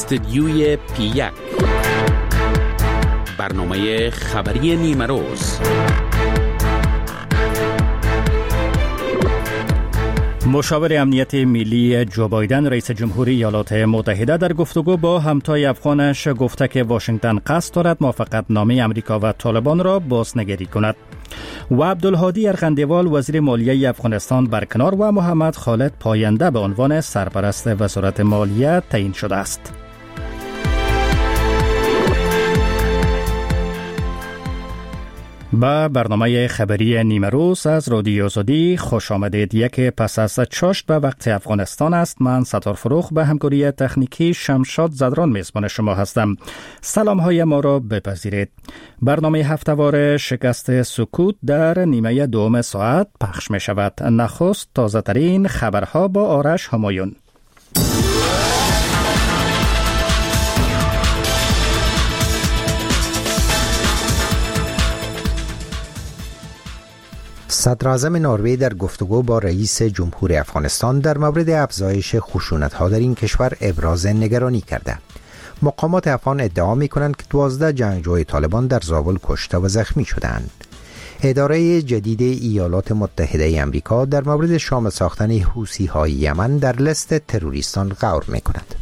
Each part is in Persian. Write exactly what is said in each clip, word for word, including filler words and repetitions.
استدیوی پی یک، برنامه خبری نیمه روز. مشاور امنیت ملی جو بایدن رئیس جمهوری ایالات متحده در گفتگو با همتای افغانش گفته که واشنگتن قصد دارد موافقت نامه امریکا و طالبان را بازنگری کند. و عبدالهادی ارغندیوال وزیر مالیه افغانستان برکنار و محمد خالد پاینده به عنوان سرپرست وزارت مالیه تعیین شده است. با برنامه خبری نیمه روز از رادیو آزادی خوش آمدید. یک پس از چاشت به وقت افغانستان است. من ستار فروخ به همکاری تکنیکی شمشاد زدران میزبان شما هستم. سلام های ما را بپذیرید. برنامه هفته‌وار شکست سکوت در نیمه دوم ساعت پخش می شود. نخست تازه ترین خبرها با آرش همایون. صدراعظم نروژ در گفتگو با رئیس جمهور افغانستان در مورد افزایش خشونت‌ها در این کشور ابراز نگرانی کرده. مقامات افغان ادعا می‌کنند که دوازده جنگجوی طالبان در زابل کشته و زخمی شدند. اداره جدید ایالات متحده آمریکا در مورد شامل ساختن حوثی‌های یمن در لیست تروریستان غور می‌کند.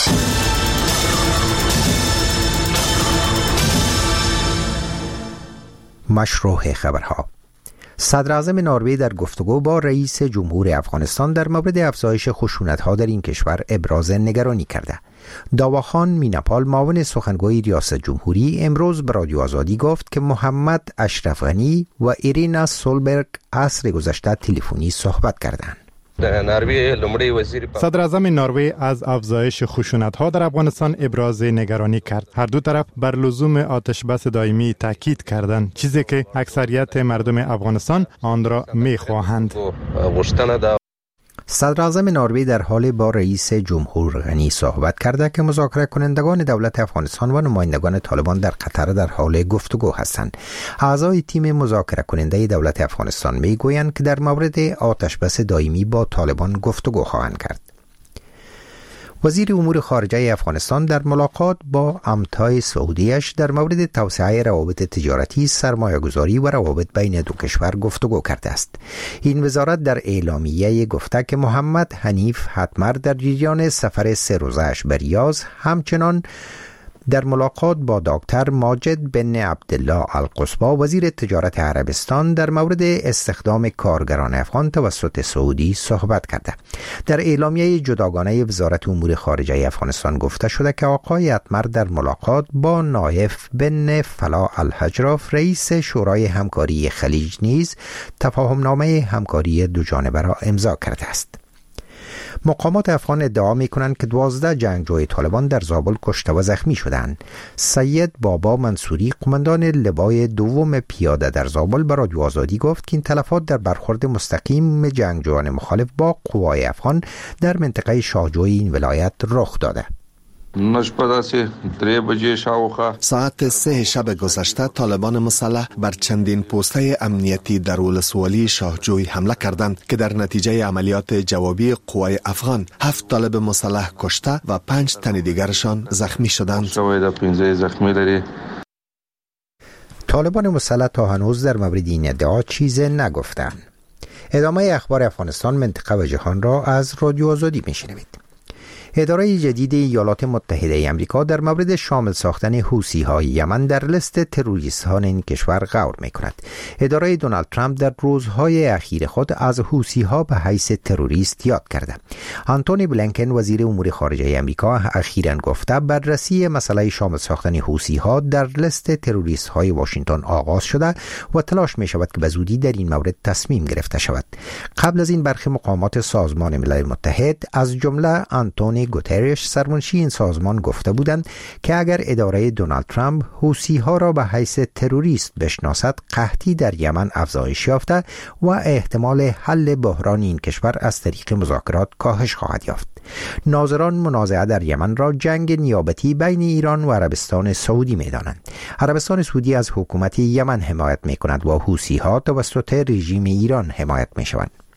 مشروع خبرها. صدراعظم نروژ در گفتگو با رئیس جمهور افغانستان در مورد افزایش خشونت‌ها در این کشور ابراز نگرانی کرده. داواخان میناپال معاون سخنگوی ریاست جمهوری امروز به رادیو آزادی گفت که محمد اشرف غنی و ایرینا سولبرگ عصر گذشته تلفنی صحبت کردند. صدر اعظم نروژ از افزایش خشونت‌ها در افغانستان ابراز نگرانی کرد. هر دو طرف بر لزوم آتش بس دائمی تاکید کردند، چیزی که اکثریت مردم افغانستان آن را می‌خواهند. صدر اعظم نروژ در حال با رئیس جمهور غنی صحبت کرده که مذاکره کنندگان دولت افغانستان و نمایندگان طالبان در قطر در حال گفتگو هستند. اعضای تیم مذاکره کننده دولت افغانستان می گویند که در مورد آتش بس دائمی با طالبان گفتگو خواهند کرد. وزیر امور خارجه افغانستان در ملاقات با همتای سعودیش در مورد توسعه روابط تجارتی، سرمایه‌گذاری و روابط بین دو کشور گفتگو کرده است. این وزارت در اعلامیه گفته که محمد حنیف حتمر در جریان سفر سه روزه‌اش به ریاض همچنان در ملاقات با دکتر ماجد بن عبدالله القصبا وزیر تجارت عربستان در مورد استخدام کارگران افغان توسط سعودی صحبت کرده. در اعلامیه جداگانه وزارت امور خارجه افغانستان گفته شده که آقای حتمر در ملاقات با نایف بن فلاح الحجراف رئیس شورای همکاری خلیج نیز تفاهمنامه همکاری دو جانبه را امضا کرده است. مقامات افغان ادعا می‌کنند که دوازده جنگجوی طالبان در زابل کشته و زخمی شدند. سید بابا منصوری قماندان لوای دوم پیاده در زابل به رادیو آزادی گفت که این تلفات در برخورد مستقیم جنگجویان مخالف با قوای افغان در منطقه شاهجوی این ولایت رخ داده. ساعت سه شب گذشته طالبان مسلح بر چندین پوسته امنیتی در ولسوالی شاهجوی حمله کردند که در نتیجه عملیات جوابی قوای افغان هفت طالب مسلح کشته و پنج تن دیگرشان زخمی شدند. طالبان مسلح تا هنوز در مورد این ادعا چیزی نگفتند. ادامه اخبار افغانستان، منطقه و جهان را از رادیو آزادی میشنوید. اداره جدید ایالات متحده آمریکا در مورد شامل ساختن حوثی‌های یمن در لیست تروریستان این کشور غور می‌کند. اداره دونالد ترامپ در روزهای اخیر خود از حوثی‌ها به حیث تروریست یاد کرده. آنتونی بلینکن وزیر امور خارجه آمریکا اخیراً گفته بررسی مسئله شامل ساختن حوثی‌ها در لیست تروریست‌های واشنگتن آغاز شده و تلاش می‌شود که به زودی در این مورد تصمیم گرفته شود. قبل از این برخی مقامات سازمان ملل متحد از جمله آنتونی گوترش سرمنشی این سازمان گفته بودند که اگر اداره دونالد ترامپ حوثی‌ها را به حیث تروریست بشناسد، قحطی در یمن افزایش یافته و احتمال حل بحران این کشور از طریق مذاکرات کاهش خواهد یافت. ناظران منازعه در یمن را جنگ نیابتی بین ایران و عربستان سعودی می‌دانند. عربستان سعودی از حکومت یمن حمایت می‌کند و حوثی‌ها توسط رژیم ایران حمایت می‌شوند.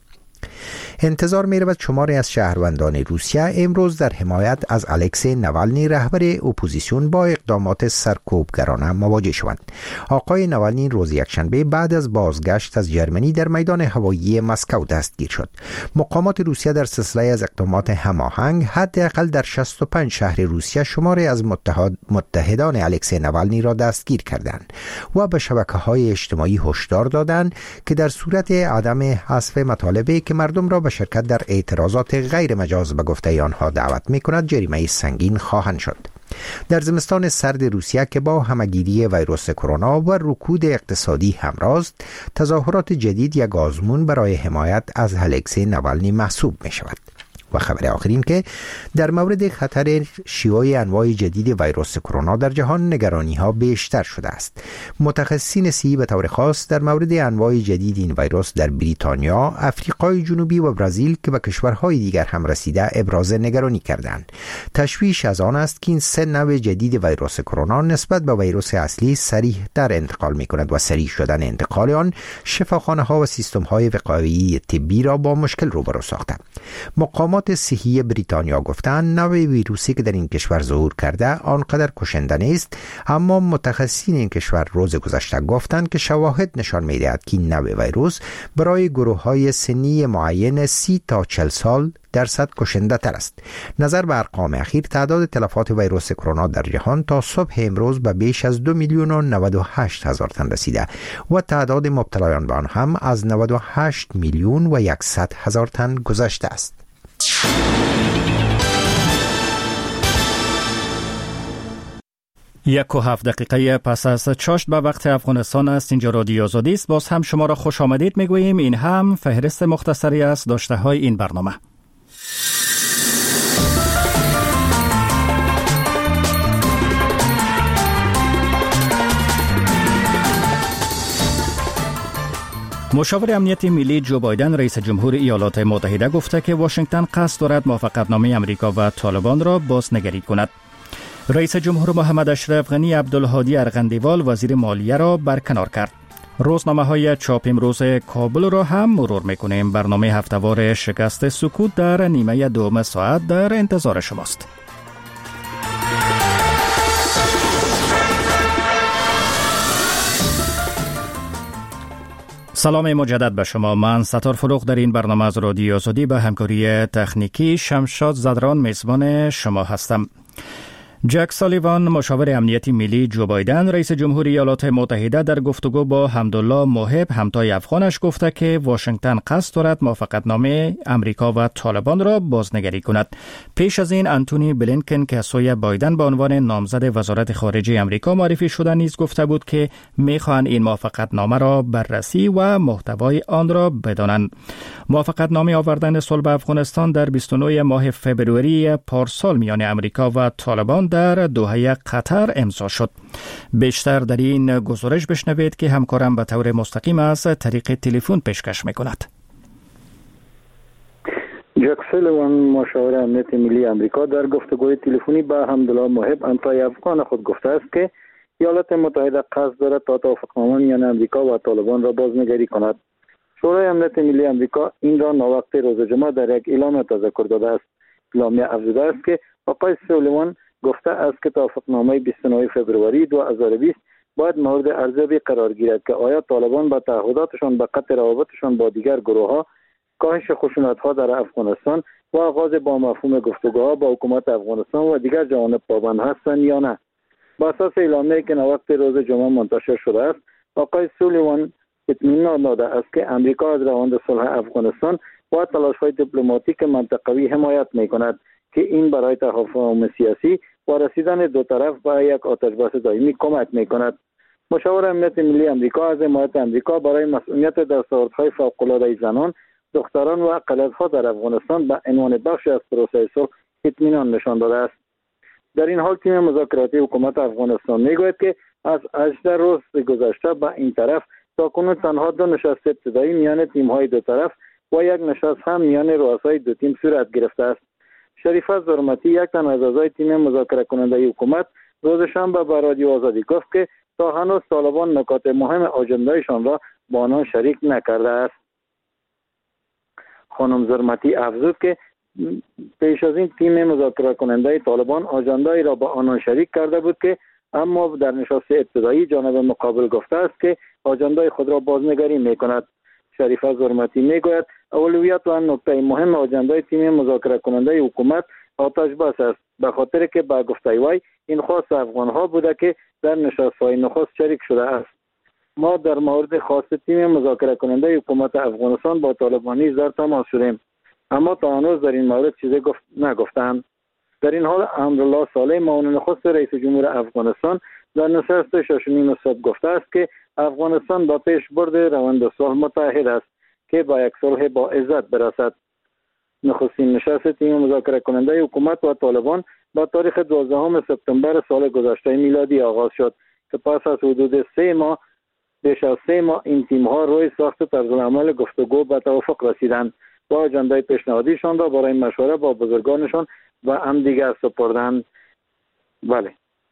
انتظار می رود شماری از شهروندان روسیه امروز در حمایت از الکسی نوالنی رهبر اپوزیسیون با اقدامات سرکوبگرانه مواجه شوند. آقای نوالنی روز یکشنبه بعد از بازگشت از جرمنی در میدان هوایی مسکو دستگیر شد. مقامات روسیه در سلسله از اقدامات هماهنگ حداقل در شصت و پنج شهر روسیه شماری از متحد متحدان الکسی نوالنی را دستگیر کردند و به شبکه‌های اجتماعی هشدار دادند که در صورت عدم حذف مطالبی که مردم را به شرکت در اعتراضات غیر مجاز به گفته آنها دعوت می‌کند جریمه سنگین خواهند شد. در زمستان سرد روسیه که با همگیری ویروس کرونا و رکود اقتصادی همراه است، تظاهرات جدید یک آزمون برای حمایت از الکسی نوالنی محسوب می‌شود. و خبر آخرین که در مورد خطر شیوع انواع جدید ویروس کرونا در جهان نگرانی ها بیشتر شده است. متخصصین صحی به طور خاص در مورد انواع جدید این ویروس در بریتانیا، افریقای جنوبی و برزیل که به کشورهای دیگر هم رسیده ابراز نگرانی کردند. تشویش از آن است که این سه نوع جدید ویروس کرونا نسبت به ویروس اصلی سریع در انتقال می کند و سریع شدن انتقال آن شفاخانه ها و سیستم های وقایعی طبی را با مشکل روبرو ساخته. مقامات صحی بریتانیا گفتند نوع ویروسی که در این کشور ظهور کرده آنقدر کشنده نیست، اما متخصصین این کشور روز گذشته گفتند که شواهد نشان می‌دهد که این نوع ویروس برای گروه‌های سنی معین سی تا چهل سال درصد کشنده تر است. نظر به ارقام اخیر تعداد تلفات ویروس کرونا در جهان تا صبح امروز به بیش از دو میلیون و نود و هشت هزار تن رسیده و تعداد مبتلایان به آن هم از نود و هشت میلیون و صد هزار تن گذشته است. یک و هفت دقیقه پس از چاشت به وقت افغانستان است. اینجا رادیو آزادی است. باز هم شما را خوش آمدید میگوییم. این هم فهرست مختصری است داشته های این برنامه. مشاور امنیت ملی جو بایدن رئیس جمهور ایالات متحده گفته که واشنگتن قصد دارد موافقتنامه امریکا و طالبان را بازنگری کند. رئیس جمهور محمد اشرف غنی عبدالهادی ارغندیوال وزیر مالیه را برکنار کرد. روزنامه های چاپ امروز کابل را هم مرور میکنیم. برنامه هفتهوار شکست سکوت در نیمه دوم ساعت در انتظار شماست. سلام مجدد به شما. من ستار فروغ در این برنامه از رادیو آزادی به همکاری تکنیکی شمشاد زدران میزبان شما هستم. جک سالیوان مشاور امنیتی ملی جو بایدن رئیس جمهور ایالات متحده در گفتگو با حمدالله محب همتای افغانش گفته که واشنگتن قصد دارد موافقتنامه امریکا و طالبان را بازنگری کند. پیش از این انتونی بلینکن که سوی بایدن به عنوان نامزد وزارت خارجه امریکا معرفی شده نیز گفته بود که میخواهند این موافقتنامه را بررسی و محتوای آن را بدانند. موافقتنامه آوردن صلح افغانستان در بیست و نه ماه فوریه پارسال میان امریکا و طالبان در دوحه قطر امضا شد. بیشتر در این گزارش بشنوید که همکارم به طور مستقیم از طریق تلفن پیشکش میکند. جک سالیوان مشاور امنیت ملی امریکا در گفتگوی تلفنی با حمدالله محب همتای افغان خود گفته است که ایالات متحده قصد دارد تا توافقنامه میان امریکا و طالبان را بازنگری کند. شورای امنیت ملی امریکا این را ناوقت روز جمعه در یک اعلامیه تذکر داده است. اعلامیه افزوده است که آقای سالیوان گفته است که توافقنامه بیست و نه فوریه دو هزار و بیست باید مورد ارزیابی قرار گیرد که آیا طالبان با تعهداتشان به قطع روابطشان با دیگر گروه‌ها، کاهش خشونت‌ها در افغانستان و آغاز با مفهوم گفتگوها با حکومت افغانستان و دیگر جوانب پابند هستند یا نه. با اساس اعلامیه‌ای که ناوقت روز جمعه منتشر شده است، آقای سالیوان اطمینان داده است که امریکا از روند صلح افغانستان و تلاش‌های دیپلماتیک منطقوی حمایت می‌کند که این برای تفاهم سیاسی و رسیدن دو طرف به یک آتش‌بس دائمی کمک می‌کند. مشاور امنیت ملی امریکا از حمایت امریکا برای مسئولیت دستاوردهای فوق‌العاده زنان، دختران و اقلیت‌ها در افغانستان به عنوان بخشی از پروسه صلح اطمینان نشان داده است. در این حال تیم مذاکراتی حکومت افغانستان می‌گوید که از هجده روز گذشته به این طرف تاکنون تنها دو نشست ابتدایی میان تیم‌های دو طرف و یک نشست هم میان رؤسای دو تیم صورت گرفته است. شریفه زرمتی یک تن از اعضای تیم مذاکره کننده حکومت روز شنبه به رادیو آزادی گفت که تا هنوز طالبان نکات مهم آجندهشان را با آنان شریک نکرده است. خانم زرمتی افزود که پیش از این تیم مذاکره کننده طالبان آژانده‌ای را با آنان شریک کرده بود که اما در نشست ابتدایی جانب مقابل گفته است که آژانده خود را بازنگری می‌کند. شریفه زرمتی میگوید اولویت و نکته مهم آژانده تیم مذاکره کننده حکومت آتش بس است، به خاطر که با گفته وی این خاص افغان‌ها بوده که در نشست‌های نخست شریک شده است. ما در مورد خاص تیم مذاکره کننده حکومت افغانستان با طالبانی در تماس شدیم، اما تا هنوز در این مورد چیزی گفت نگفتند. در این حال امرالله صالح معاون نخست رئیس جمهور افغانستان در نشست شش و نیم صبح گفته است که افغانستان با پیشبرد روند صلح متعهد است که با یک صلح با عزت برسد. نخستین نشست تیم مذاکره کننده حکومت و طالبان با تاریخ دوازدهم سپتامبر سال گذشته میلادی آغاز شد که پس از حدود سه ماه بیش از سه ماه این تیم ها روی ساخت طرزالعمل گفتگو به توافق رسیدند و آژانده پیشنهادیشان را برای مشوره با بزرگانشان و همدیگر سپردند. بله.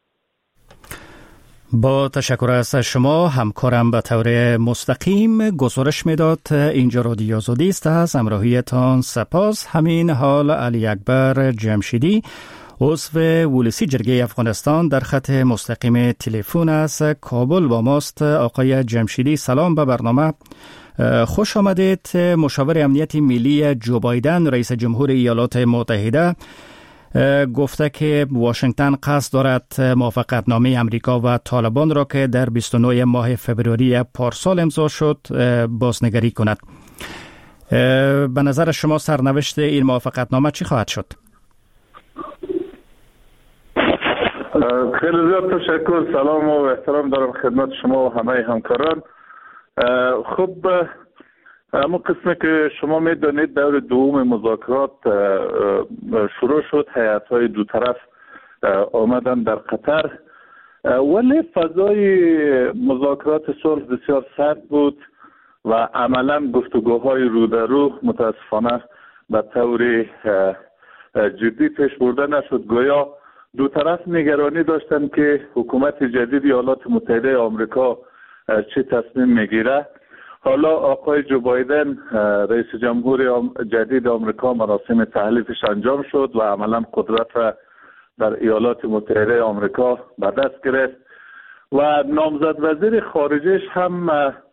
با تشکر از شما همکارم به طور مستقیم گزارش میداد. اینجا رادیو آزادی است، از همراهیتان سپاس. همین حال علی اکبر جمشیدی عضو ولسی جرگه افغانستان در خط مستقیم تلفن از کابل با ماست. آقای جمشیدی سلام به برنامه. خوش آمدید. مشاور امنیت ملی جو بایدن رئیس جمهور ایالات متحده گفته که واشنگتن قصد دارد موافقتنامه امریکا و طالبان را که در بیست و نه ماه فوریه پارسال امضا شد بازنگری کند. به نظر شما سرنوشت این موافقتنامه چی خواهد شد؟ خیلی زیاد تشکر. سلام و احترام دارم خدمت شما و همه همکاران. خب اما قسمی که شما میدانید دور دوم مذاکرات شروع شد، هیئت‌های دو طرف آمدن در قطر، ولی فضای مذاکرات صلح بسیار سرد بود و عملا گفتگوهای رو در رو متاسفانه به طور جدی پیش برده نشد. گویا دو طرف نگرانی داشتند که حکومت جدید ایالات متحده آمریکا چه تصمیم میگیره. حالا آقای جو بایدن رئیس جمهور جدید آمریکا مراسم تحلیفش انجام شد و عملا قدرت را در ایالات متحده آمریکا به دست گرفت و نامزد وزیر خارجهش هم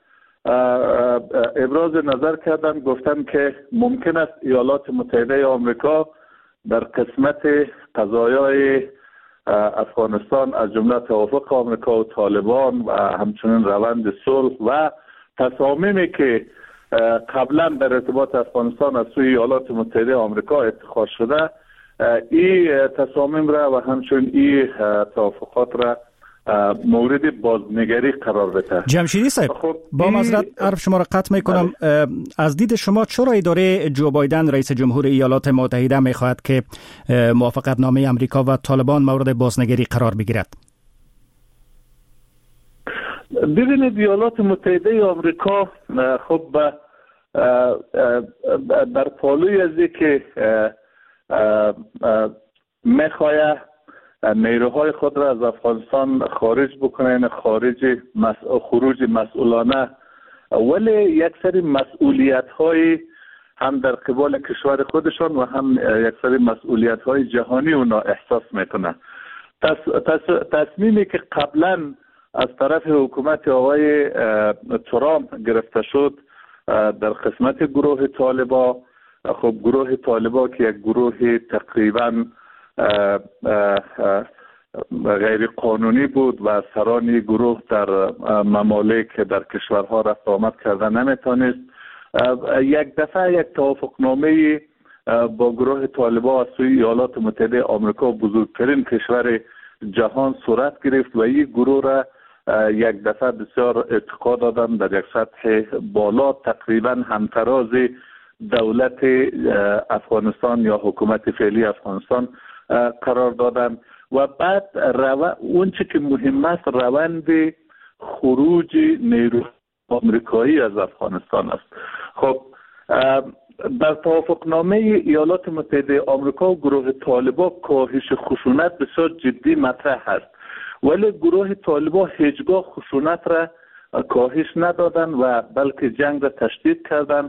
ابراز نظر کردن، گفتن که ممکن است ایالات متحده آمریکا در قسمت قضایای افغانستان از جمله توافق آمریکا و طالبان و همچنین روند صلح و تصامیمی که قبلا در ارتباط افغانستان از سوی ایالات متحده آمریکا اتخاذ شده، این تصامیم را و همچنین این توافقات را مورد بازنگری قرار بده. جمشیدی صاحب خب با معذرت حرف شما را قطع میکنم. از دید شما چرا اداره جو بایدن رئیس جمهور ایالات متحده میخواهد که موافقتنامه امریکا و طالبان مورد بازنگری قرار بگیرد؟ ببینید ایالات متحده آمریکا خب در پالوی از که میخواهد نیروهای خود را از افغانستان خارج بکنه، خارج مس... خروج مسئولانه، ولی یک سری مسئولیت های هم در قبال کشور خودشان و هم یک سری مسئولیت های جهانی اونا احساس میکنه. تص... تص... تصمیمی که قبلا از طرف حکومت آقای ترامپ گرفته شد در قسمت گروه طالبا، خب گروه طالبا که یک گروه تقریبا غیر قانونی بود و سران گروه در ممالک در کشورها رفت آمد کردن نمیتونست، یک دفعه یک توافقنامه با گروه طالبا از سوی ایالات متحده آمریکا، بزرگترین کشور جهان، صورت گرفت و این گروه را یک دفعه بسیار ارتقا دادن در یک سطح بالا، تقریبا همتراز دولت افغانستان یا حکومت فعلی افغانستان قرار دادن و بعد رو... اون چی که مهم است روند خروج نیروی آمریکایی از افغانستان است. خب در توافقنامه ایالات متحده آمریکا و گروه طالبا کاهش خشونت بسیار جدی مطرح است، ولی گروه طالبا هیچگاه خشونت را کاهش ندادن و بلکه جنگ را تشدید کردن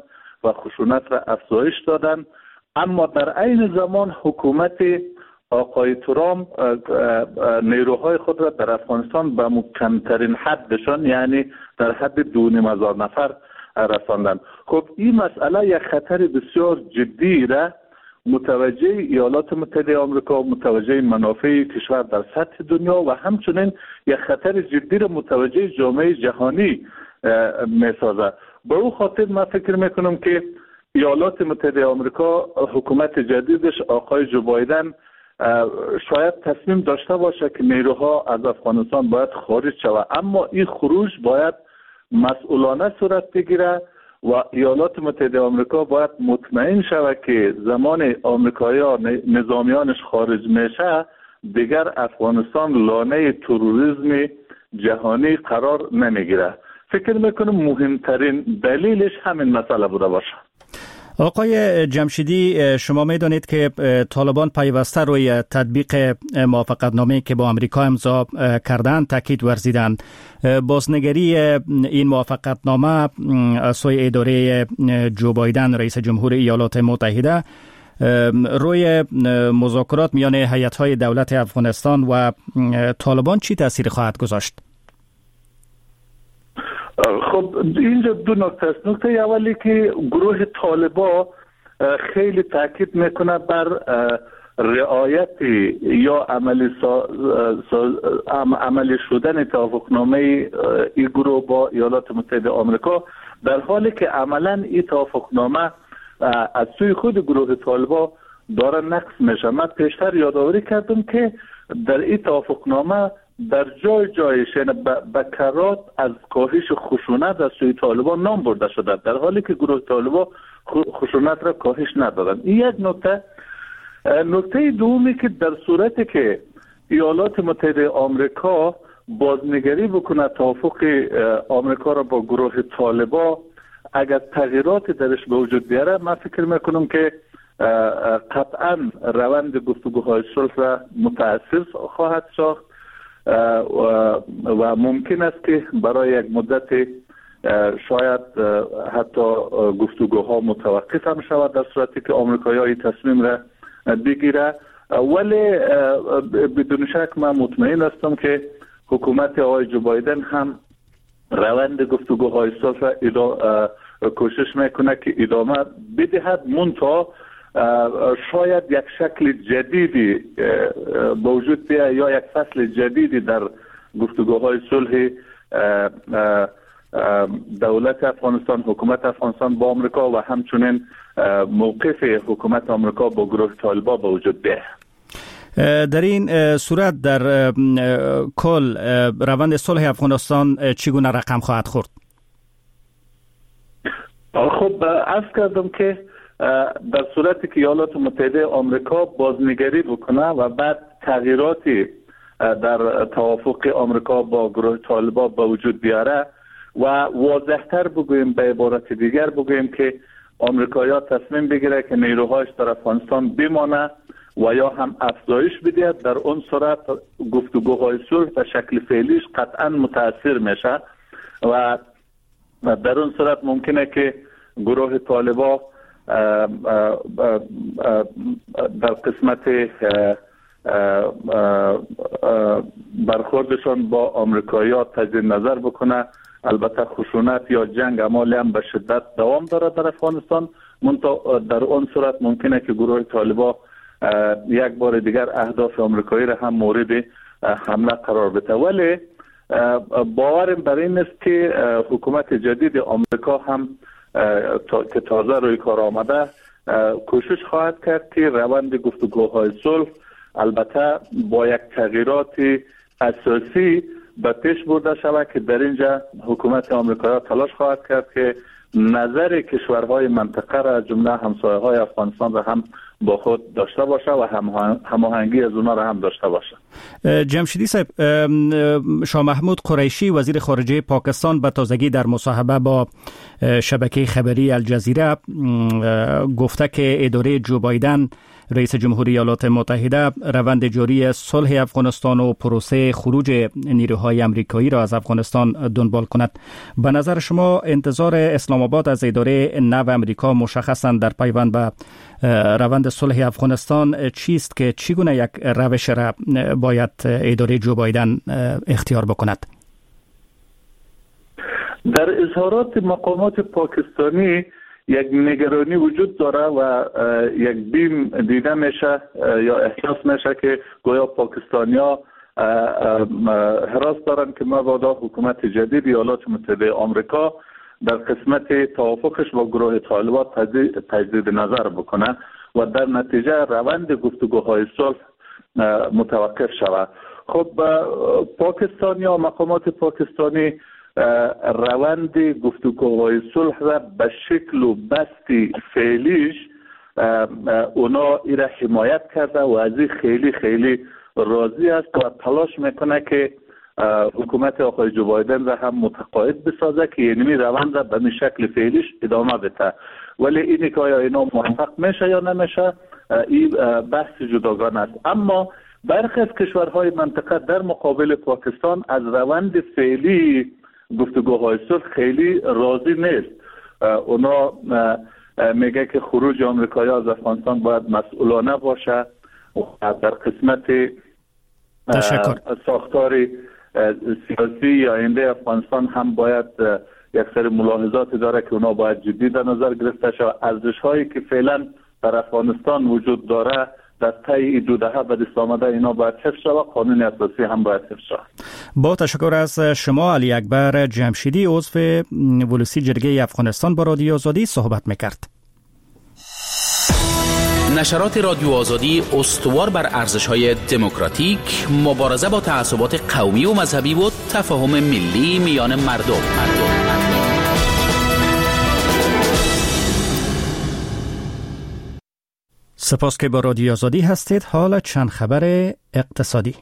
و خشونت را افزایش دادن. اما در عین زمان حکومت آقای ترامپ نیروهای خود را در افغانستان به کمترین حدشان، یعنی در حد دو نیم هزار نفر رساندن. خب این مسئله یک خطر بسیار جدی را متوجه ایالات متحده آمریکا، متوجه منافع کشور در سطح دنیا و همچنین یک خطر جدی را متوجه جامعه جهانی می سازد. به او خاطر من فکر میکنم که ایالات متحده آمریکا، حکومت جدیدش آقای جو بایدن شاید تصمیم داشته باشه که نیروها از افغانستان باید خارج شود، اما این خروج باید مسئولانه صورت بگیره و ایالات متحده آمریکا باید مطمئن شود که زمان آمریکایی‌ها نظامیانش خارج میشه دیگر افغانستان لانه تروریسم جهانی قرار نمیگیره. فکر میکنم مهمترین دلیلش همین مسئله بوده باشه. آقای جمشیدی، شما میدانید که طالبان پیوسته روی تطبیق موافقتنامه‌ای که با آمریکا امضا کردند تاکید ورزیدند. بازنگری این موافقتنامه از سوی اداره جو بایدن رئیس جمهور ایالات متحده روی مذاکرات میان هیئت‌های دولت افغانستان و طالبان چی تاثیر خواهد گذاشت؟ خب اینجا دو نکته است. نکته اولی که گروه طالبان خیلی تاکید میکنه بر رعایت یا عملی سا... سا... عملی شدن توافقنامه این گروه با ایالات متحده آمریکا، در حالی که عملا این توافقنامه از سوی خود گروه طالبان داره نقض میشه. من پیشتر یادآوری کردم که در این توافقنامه در جای جایش به کرات از کاهش خشونت از سوی طالبان نام برده شده، در حالی که گروه طالبان خشونت را کاهش ندادن. این یک نکته. نکته دومی که در صورتی که ایالات متحده آمریکا بازنگری بکنه توافق آمریکا را با گروه طالبان، اگر تغییرات درش به وجود بیاره، من فکر میکنم که قطعا روند گفتگوهای صلح را متأثر خواهد ساخت و ممکن است که برای یک مدت شاید حتی گفتگوها متوقف هم شود در صورتی که آمریکایی‌ها این تصمیم را بگیره. ولی بدون شک من مطمئن هستم که حکومت آقای جو بایدن هم روند گفتگوهای صلح را کوشش میکنه که ادامه بدهد، منتها شاید یک شکل جدیدی به وجود بیاید یا یک فصل جدیدی در گفتگوهای صلح دولت افغانستان، حکومت افغانستان با آمریکا و همچنین موقف حکومت آمریکا با گروه طالبان به وجود بیاید. در این صورت در کل روند صلح افغانستان چگونه رقم خواهد خورد؟ خب عرض کردم که در صورتی که ایالات متحده آمریکا بازنگری بکنه و بعد تغییراتی در توافق آمریکا با گروه طالبان به وجود بیاره و واضح‌تر بگوییم، به عبارت دیگر بگوییم که آمریکایی‌ها تصمیم بگیره که نیروهایش در افغانستان بمانه و یا هم افزایش بده، در اون صورت گفتگوهای صلح به شکل فعلیش قطعا متاثر میشه و در اون صورت ممکنه که گروه طالبان در قسمت برخوردشان با آمریکایی‌ها تجدید نظر بکنه. البته خشونت یا جنگ اعمالی هم به شدت دوام داره در افغانستان، منتها در اون صورت ممکنه که گروه طالبان یک بار دیگر اهداف آمریکایی را هم مورد حمله قرار بده. ولی باورم بر این است که حکومت جدید آمریکا هم تا که تازه روی کار آمده کوشش خواهد کرد که روند گفتگوهای صلح البته با یک تغییرات اساسی به پیش برده شود که در اینجا حکومت آمریکا تلاش خواهد کرد که نظر کشورهای منطقه را جمله همسایه‌های افغانستان را هم با خود داشته باشه و هماهنگی از اونا را هم داشته باشه. جمشیدی صاحب، شاه محمود قریشی وزیر خارجه پاکستان به تازگی در مصاحبه با شبکه خبری الجزیره گفته که اداره جو بایدن رئیس جمهوری ایالات متحده روند جاری صلح افغانستان و پروسه خروج نیروهای آمریکایی را از افغانستان دنبال کند. به نظر شما انتظار اسلام آباد از اداره نو آمریکا مشخصاً در پیوند به روند صلح افغانستان چیست که چگونه یک روش را باید اداره جو بایدن اختیار بکند؟ در اظهارات مقامات پاکستانی یک نگرانی وجود داره و یک بیم دیده میشه یا احساس میشه که گویا پاکستانیا حراس دارن که مبادا حکومت جدید ایالات متحده آمریکا در قسمت توافقش با گروه طالبان تجدید نظر بکنه و در نتیجه روند گفتگوهای صلح متوقف شود. خب پاکستانیا مقامات پاکستانی روند گفتگوهای صلح را به شکل و بستی فعلیش اونا ایره حمایت کرده و از این خیلی خیلی راضی است و تلاش میکنه که حکومت آقای جو بایدن را هم متقاعد بسازه که یعنی روند را به این شکل فعلیش ادامه بده. ولی اینی که آیا اینا موفق میشه یا نمیشه این بحث جداگانه است. اما برخی از کشورهای منطقه در مقابل پاکستان از روند فعلی گفتگوهای صلح خیلی راضی نیست. اونا میگه که خروج آمریکایی از افغانستان باید مسئولانه باشه و در قسمت تشکر. ساختار سیاسی یا آینده افغانستان هم باید یک سری ملاحظات داره که اونا باید جدی در نظر گرفته شود. ارزش هایی که فعلا در افغانستان وجود داره در طی دو دهه بعد از آمده اینا باید حفظ شود، قانون اساسی هم باید حفظ شود. با تشکر از شما علی اکبر جمشیدی، عضو ولوسی جرگه افغانستان با رادیو آزادی صحبت میکرد. نشرات رادیو آزادی استوار بر ارزش‌های دموکراتیک، مبارزه با تعصبات قومی و مذهبی و تفاهم ملی میان مردم. مردم. سپاس که با رادیو آزادی هستید. حالا چند خبر اقتصادی.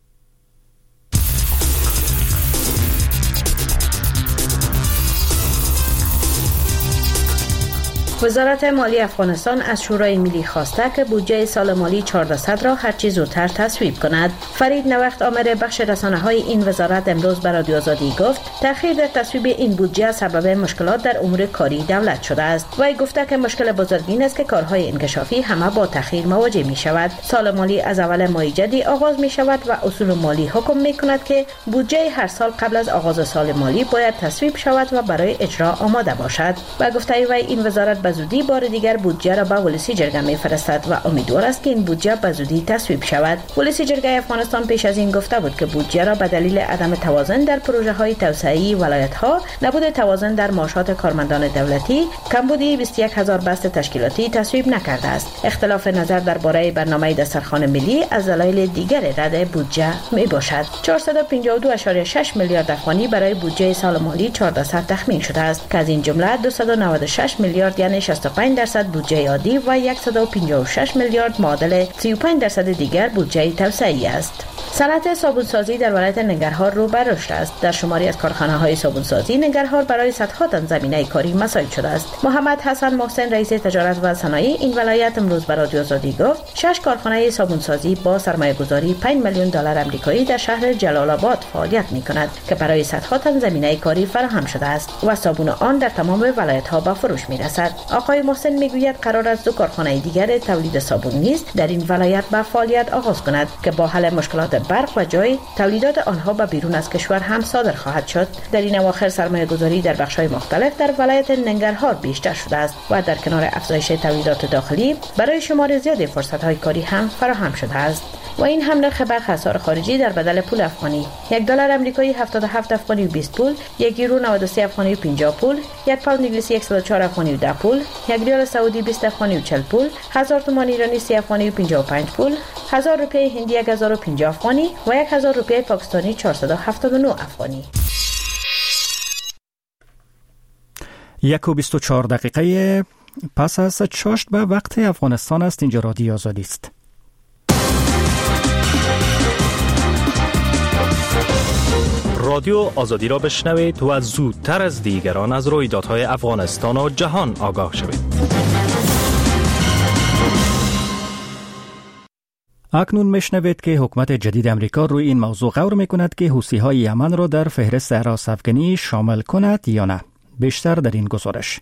وزارت مالی افغانستان از شورای ملی خواسته که بودجه سال مالی چهاردهصد را هرچی زودتر تصویب کند. فرید نوخت آمر بخش رسانه‌های این وزارت امروز به رادیو آزادی گفت تأخیر در تصویب این بودجه سبب مشکلات در امور کاری دولت شده است. وی گفته که مشکل بزرگ این است که کارهای انکشافی همه با تأخیر مواجه می شود. سال مالی از اول ماه جدی آغاز می شود و اصول مالی حکم می کند که بودجه هر سال قبل از آغاز سال مالی باید تصویب شود و برای اجرا آماده باشد. و گفته وی این وزارت به زودی بار دیگر بودجه را به ولسی جرگه می‌فرستد و امیدوار است که این بودجه به زودی تصویب شود. ولسی جرگه افغانستان پیش از این گفته بود که بودجه را به دلیل عدم توازن در پروژه‌های توسعه‌ای ولایت‌ها، نبود توازن در معاشات کارمندان دولتی، کمبودی بیست و یک هزار بست تشکیلاتی تصویب نکرده است. اختلاف نظر درباره برنامه دسترخوان ملی از دلایل دیگر رد بودجه میباشد. چهارصد و پنجاه و دو ممیز شش میلیارد افغانی برای بودجه سال مالی چهاردهصد تخمین شده است که از این جمله دویست و نود و شش میلیارد یعنی شصت و پنج درصد بودجه عادی و صد و پنجاه و شش میلیارد معادل سی و پنج درصد دیگر بودجه توسعه‌ای است. صنعت صابونسازی در ولایت ننگرهار رو به رشد است. در شماری از کارخانه‌های صابونسازی ننگرهار برای صدها تن زمینه کاری مساعد شده است. محمد حسن محسن رئیس تجارت و صنایع این ولایت امروز به رادیو آزادی گفت شش کارخانه صابونسازی با سرمایه‌گذاری پنج میلیون دلار آمریکایی در شهر جلال آباد فعالیت می‌کند که برای صدها تن زمینه کاری فراهم شده است و صابون آن در تمام ولایت‌ها به فروش می‌رسد. آقای محسن میگوید قرار است دو کارخانه دیگر تولید صابون نیز در این ولایت به فعالیت آغاز کند که با حل مشکلات برق و جای تولیدات آنها به بیرون از کشور هم صادر خواهد شد. در این اواخر سرمایه‌گذاری در بخش‌های مختلف در ولایت ننگرهار بیشتر شده است و در کنار افزایش تولیدات داخلی برای شمار زیاد فرصت‌های کاری هم فراهم شده است. و این هم نرخ برخ اسعار خارجی در بدل پول افغانی: یک دلار آمریکایی هفتاد و هفت افغانی و بیست پول، یک یورو نود و سه افغانی و پنجاه پول، یک پوند انگلیسی صد و چهار افغانی و ده پول، یک ریال سعودی بیست افغانی و چهل پول، هزار تومان ایرانی سی افغانی و پنجاه و پنج پول، هزار روپیه هندی یک هزار و پنجاه افغانی و یک هزار روپیه پاکستانی چهارصد و هفتاد و نه افغانی. یک و بیست و چهار دقیقه پس از چاشت به وقت افغانستان است. اینجا رادیو آزادی است. رادیو آزادی را بشنوید و زودتر از دیگران از رویدادهای افغانستان و جهان آگاه شوید. اکنون میشنوید که حکومت جدید امریکا روی این موضوع غور میکند که حوثی‌های یمن را در فهرست حراس افغانی شامل کند یا نه. بیشتر در این گزارش.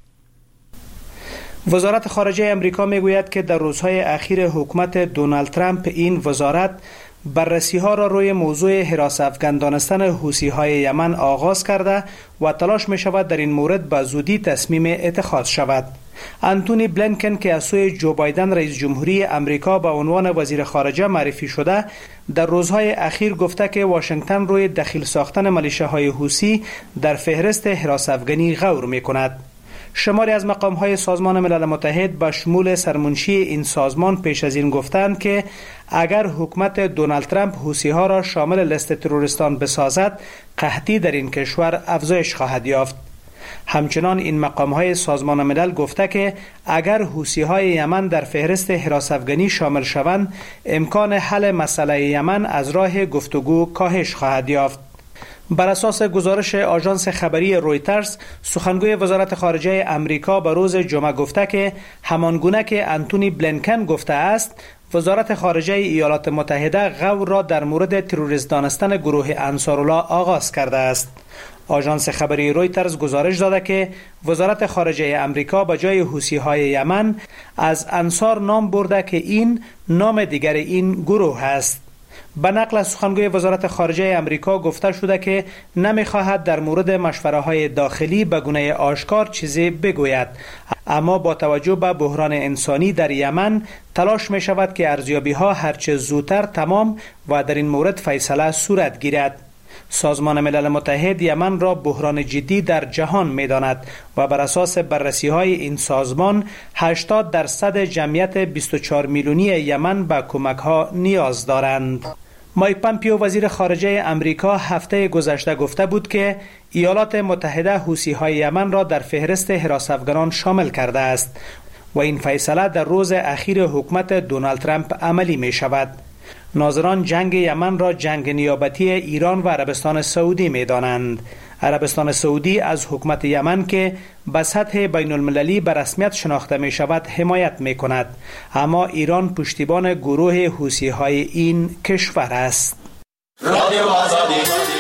وزارت خارجه امریکا میگوید که در روزهای اخیر حکومت دونالد ترامپ این وزارت بررسی‌ها را روی موضوع حراس افغان دانستن حوثی‌های یمن آغاز کرده و تلاش می‌شود در این مورد به زودی تصمیم اتخاذ شود. انتونی بلینکن که از سوی جو بایدن رئیس جمهوری امریکا به عنوان وزیر خارجه معرفی شده، در روزهای اخیر گفته که واشنگتن روی دخیل ساختن ملیشه‌های حوثی در فهرست حراس افغانی غور می‌کند. شماری از مقام‌های سازمان ملل متحد به شمول سرمنشی این سازمان پیش از این گفتند که اگر حکومت دونالد ترامپ حوثی‌ها را شامل لیست تروریستان بسازد، قحطی در این کشور افزایش خواهد یافت. همچنان این مقام‌های سازمان ملل گفته که اگر حوثی‌های یمن در فهرست حراس افغانی شامل شوند، امکان حل مسئله یمن از راه گفتگو کاهش خواهد یافت. بر اساس گزارش آژانس خبری رویترز، سخنگوی وزارت خارجه امریکا به روز جمعه گفته که همانگونه که انتونی بلینکن گفته است، وزارت خارجه ایالات متحده غور را در مورد تروریست دانستن گروه انصارالله آغاز کرده است. آژانس خبری رویترز گزارش داده که وزارت خارجه امریکا به جای حوثی‌های یمن از انصار نام برده که این نام دیگر این گروه است. به نقل از سخنگوی وزارت خارجه امریکا گفته شده که نمی‌خواهد در مورد مشوره‌های داخلی به گونه آشکار چیزی بگوید، اما با توجه به بحران انسانی در یمن تلاش می شود که ارزیابی‌ها هرچه زودتر تمام و در این مورد فیصله صورت گیرد. سازمان ملل متحد یمن را بحران جدی در جهان می داند و بر اساس بررسی‌های این سازمان هشتاد درصد جمعیت بیست و چهار میلیونی یمن به کمک‌ها نیاز دارند. مایک پامپیو وزیر خارجه امریکا هفته گذشته گفته بود که ایالات متحده حوثی‌های یمن را در فهرست حراس افغانان شامل کرده است و این فیصله در روز اخیر حکومت دونالد ترامپ عملی می شود. ناظران جنگ یمن را جنگ نیابتی ایران و عربستان سعودی می دانند. عربستان سعودی از حکومت یمن که به سطح بین المللی به رسمیت شناخته می شود حمایت می کند، اما ایران پشتیبان گروه حوثی‌های این کشور است. رادیو آزادی.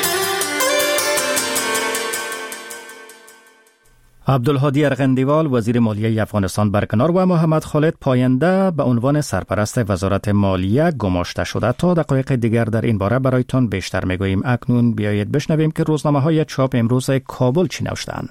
عبدالهادی ارغندیوال وزیر مالیه افغانستان برکنار و محمد خالد پاینده به عنوان سرپرست وزارت مالیه گماشته شده. تا دقایق دیگر در این باره برایتان بیشتر میگوییم. اکنون بیایید بشنویم که روزنامه‌های چاپ امروز کابل چی نوشتند.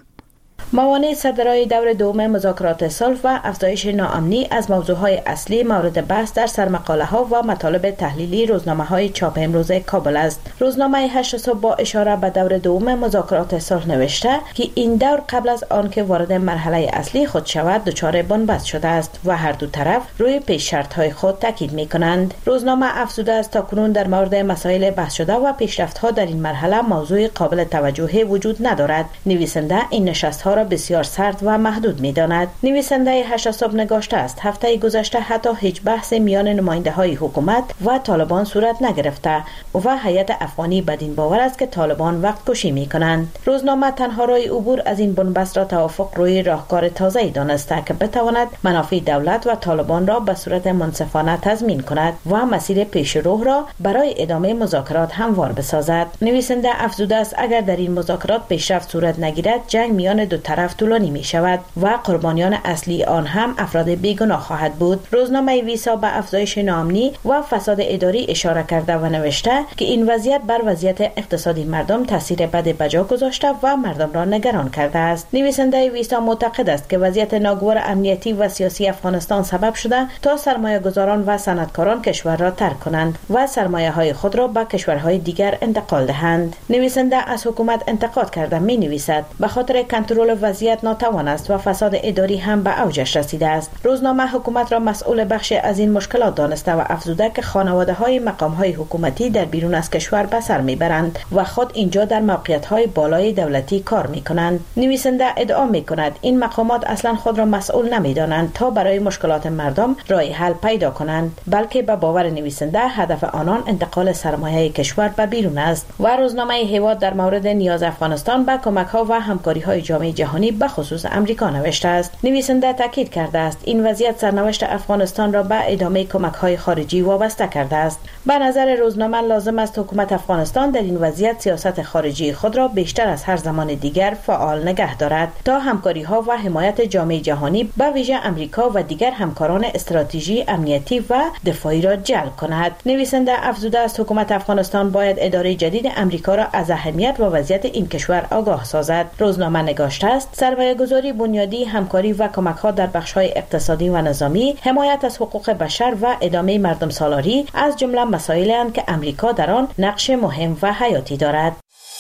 موانع صدرای دور دوم مذاکرات صلح و افزایش ناامنی از موضوعهای اصلی مورد بحث در سرمقاله ها و مطالب تحلیلی روزنامه های چاپ امروز کابل است. روزنامه هشت صبح با اشاره به دور دوم مذاکرات صلح نوشته که این دور قبل از آنکه وارد مرحله اصلی خود شود دچار بنبست شده است و هر دو طرف روی پیش شرط های خود تاکید می کنند. روزنامه افزوده است تاکنون در مورد مسائل بحث شده و پیشرفت ها در این مرحله موضوع قابل توجهی وجود ندارد. نویسنده این نشست ها را بسیار سرد و محدود می‌داند. نویسنده هشت صبح نگاشته است هفته گذشته حتی هیچ بحث میان نماینده‌های حکومت و طالبان صورت نگرفته و هیئت افغانی بدین باور است که طالبان وقت کشی می‌کنند. روزنامه تنها راه عبور از این بنبست را توافق روی راهکار تازه‌ای دانسته که بتواند منافع دولت و طالبان را به صورت منصفانه تضمین کند و مسیر پیشرو را برای ادامه مذاکرات هموار بسازد. نویسنده افزوده است اگر در این مذاکرات پیشرفت صورت نگیرد جنگ میان دو طرف طولانی می شود و قربانیان اصلی آن هم افراد بیگناه خواهد بود. روزنامه ویسا به افزایش ناامنی و فساد اداری اشاره کرده و نوشته که این وضعیت بر وضعیت اقتصادی مردم تاثیر بد بجا گذاشته و مردم را نگران کرده است. نویسنده ویسا معتقد است که وضعیت ناگوار امنیتی و سیاسی افغانستان سبب شده تا سرمایه‌گذاران و صنعتکاران کشور را ترک کنند و سرمایه‌های خود را به کشورهای دیگر انتقال دهند. نویسنده از حکومت انتقاد کرده می نویسد به خاطر کنترل وضعیت ناتوان است و فساد اداری هم به اوجش رسیده است. روزنامه حکومت را مسئول بخش از این مشکلات دانسته و افزوده که خانواده‌های مقام‌های حکومتی در بیرون از کشور به سر میبرند و خود اینجا در موقعیت‌های بالای دولتی کار میکنند. نویسنده ادعا میکند این مقامات اصلا خود را مسئول نمیدانند تا برای مشکلات مردم راه حل پیدا کنند، بلکه به باور نویسنده هدف آنان انتقال سرمایه کشور به بیرون است. و روزنامه هیواد در مورد نیاز افغانستان به کمک‌ها و همکاری‌های جامعه جهانی به خصوص امریکا نوشته است. نویسنده تاکید کرده است این وضعیت سرنوشت افغانستان را به ادامه کمک‌های خارجی وابسته کرده است. به نظر روزنامه لازم است حکومت افغانستان در این وضعیت سیاست خارجی خود را بیشتر از هر زمان دیگر فعال نگه دارد تا همکاری‌ها و حمایت جامعه جهانی به ویژه امریکا و دیگر همکاران استراتژی امنیتی و دفاعی را جلب کند. نویسنده افزوده است حکومت افغانستان باید اداره جدید امریکا را از اهمیت و وضعیت این کشور آگاه سازد. روزنامه نگاشته است سرمایه‌گذاری بنیادی، همکاری و کمک‌ها در بخش‌های اقتصادی و نظامی، حمایت از حقوق بشر و ادامه مردم سالاری از جمله مسائلی اند که امریکا در آن نقش مهم و حیاتی دارد.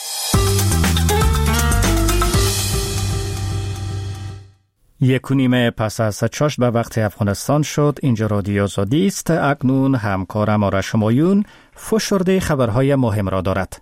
یک و نیم پس از چاشت به وقت افغانستان شد. اینجا رادیو آزادی است. اکنون همکارم آرش همایون فشرده خبرهای مهم را دارد.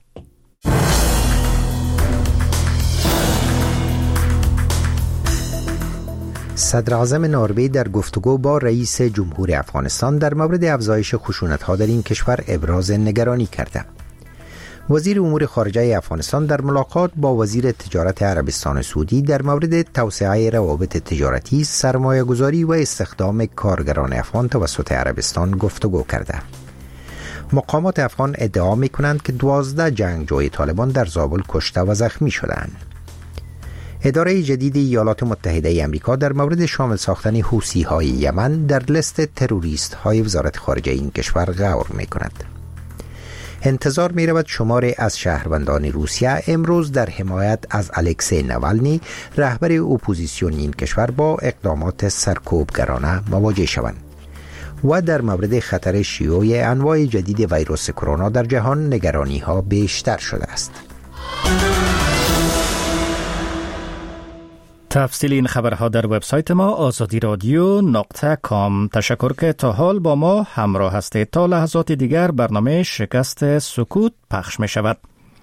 صدر اعظم نروژ در گفتگو با رئیس جمهور افغانستان در مورد افزایش خشونت‌ها در این کشور ابراز نگرانی کرده. وزیر امور خارجه افغانستان در ملاقات با وزیر تجارت عربستان سعودی در مورد توسعه روابط تجارتی، سرمایه‌گذاری و استخدام کارگران افغان توسط عربستان گفتگو کرده. مقامات افغان ادعا می‌کنند که دوازده جنگجوی طالبان در زابل کشته و زخمی شدند. اداره جدید ایالات متحده آمریکا در مورد شامل ساختن حوثی‌های یمن در لیست تروریست‌های وزارت خارجه این کشور غور می‌کند. انتظار می رود شماری از شهروندان روسیه امروز در حمایت از الکسی نوالنی رهبر اپوزیسیون این کشور با اقدامات سرکوبگرانه مواجه شوند و در مورد خطر شیوع انواع جدید ویروس کرونا در جهان نگرانی ها بیشتر شده است. تفصیل این خبرها در وبسایت ما آزادی رادیو نقطه کام. تشکر که تا حال با ما همراه هستید. تا لحظات دیگر برنامه شکست سکوت پخش می شود.